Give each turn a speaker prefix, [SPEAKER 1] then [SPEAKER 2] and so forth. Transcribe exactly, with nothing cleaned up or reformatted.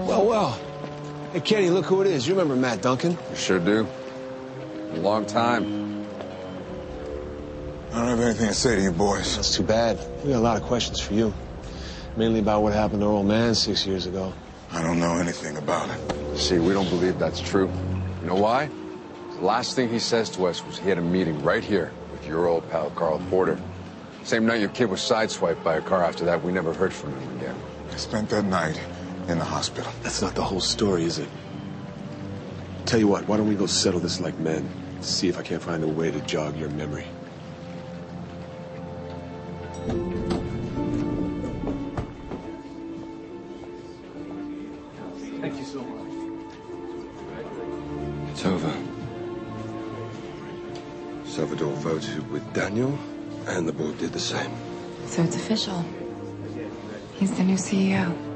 [SPEAKER 1] Well, well. Hey, Kenny, look who it is. You remember Matt Duncan?
[SPEAKER 2] I sure do. A long time.
[SPEAKER 3] I don't have anything to say to you boys.
[SPEAKER 1] That's too bad. We got a lot of questions for you. Mainly about what happened to our old man six years ago.
[SPEAKER 3] I don't know anything about it.
[SPEAKER 2] See, we don't believe that's true. You know why? The last thing he says to us was he had a meeting right here with your old pal, Carl Porter. Same night your kid was sideswiped by a car. After that, we never heard from him again.
[SPEAKER 3] I spent that night in the hospital.
[SPEAKER 4] That's not the whole story, is it? Tell you what, why don't we go settle this like men? See if I can't find a way to jog your memory.
[SPEAKER 1] Thank you so much.
[SPEAKER 4] It's over. Salvador voted with Daniel, and the board did the same.
[SPEAKER 5] So it's official. He's the new C E O.